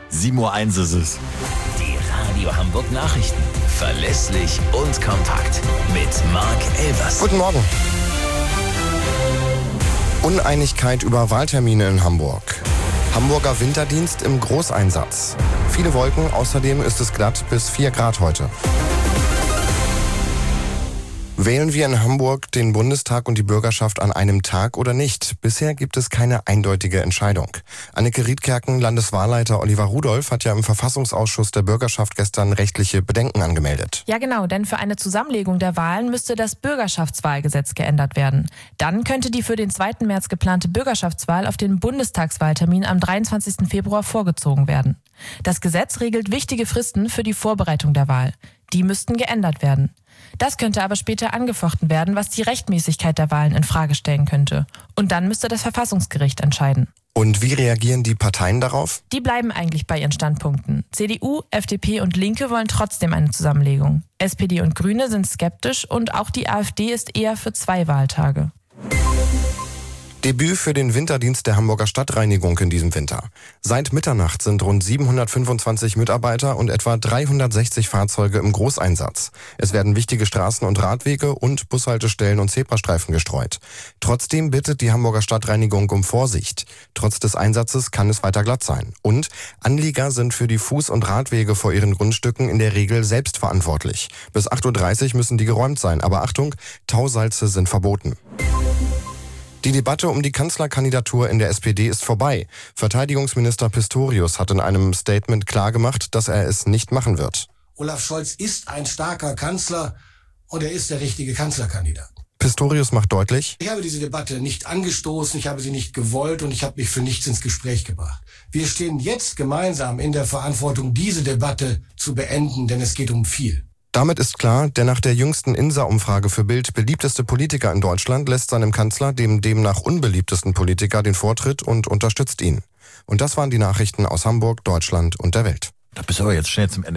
7:01 Uhr ist es. Die Radio Hamburg Nachrichten. Verlässlich und kompakt. Mit Marc Elvers. Guten Morgen. Uneinigkeit über Wahltermine in Hamburg. Hamburger Winterdienst im Großeinsatz. Viele Wolken, außerdem ist es glatt bis 4 Grad heute. Wählen wir in Hamburg den Bundestag und die Bürgerschaft an einem Tag oder nicht? Bisher gibt es keine eindeutige Entscheidung. Anneke Riedkerken, Landeswahlleiter Oliver Rudolph, hat ja im Verfassungsausschuss der Bürgerschaft gestern rechtliche Bedenken angemeldet. Ja genau, denn für eine Zusammenlegung der Wahlen müsste das Bürgerschaftswahlgesetz geändert werden. Dann könnte die für den 2. März geplante Bürgerschaftswahl auf den Bundestagswahltermin am 23. Februar vorgezogen werden. Das Gesetz regelt wichtige Fristen für die Vorbereitung der Wahl. Die müssten geändert werden. Das könnte aber später angefochten werden, was die Rechtmäßigkeit der Wahlen in Frage stellen könnte. Und dann müsste das Verfassungsgericht entscheiden. Und wie reagieren die Parteien darauf? Die bleiben eigentlich bei ihren Standpunkten. CDU, FDP und Linke wollen trotzdem eine Zusammenlegung. SPD und Grüne sind skeptisch und auch die AfD ist eher für 2 Wahltage. Debüt für den Winterdienst der Hamburger Stadtreinigung in diesem Winter. Seit Mitternacht sind rund 725 Mitarbeiter und etwa 360 Fahrzeuge im Großeinsatz. Es werden wichtige Straßen und Radwege und Bushaltestellen und Zebrastreifen gestreut. Trotzdem bittet die Hamburger Stadtreinigung um Vorsicht. Trotz des Einsatzes kann es weiter glatt sein. Und Anlieger sind für die Fuß- und Radwege vor ihren Grundstücken in der Regel selbst verantwortlich. Bis 8:30 Uhr müssen die geräumt sein. Aber Achtung, Tausalze sind verboten. Die Debatte um die Kanzlerkandidatur in der SPD ist vorbei. Verteidigungsminister Pistorius hat in einem Statement klargemacht, dass er es nicht machen wird. Olaf Scholz ist ein starker Kanzler und er ist der richtige Kanzlerkandidat. Pistorius macht deutlich: Ich habe diese Debatte nicht angestoßen, ich habe sie nicht gewollt und ich habe mich für nichts ins Gespräch gebracht. Wir stehen jetzt gemeinsam in der Verantwortung, diese Debatte zu beenden, denn es geht um viel. Damit ist klar, der nach der jüngsten INSA-Umfrage für Bild beliebteste Politiker in Deutschland lässt seinem Kanzler, dem demnach unbeliebtesten Politiker, den Vortritt und unterstützt ihn. Und das waren die Nachrichten aus Hamburg, Deutschland und der Welt. Da bist du aber jetzt schnell zum Ende.